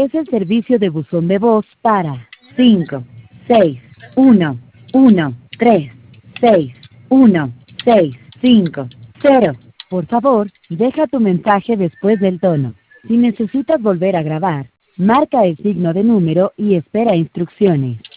Es el servicio de buzón de voz para 5, 6, 1, 1, 3, 6, 1, 6, 5, 0. Por favor, deja tu mensaje después del tono. Si necesitas volver a grabar, marca el signo de número y espera instrucciones.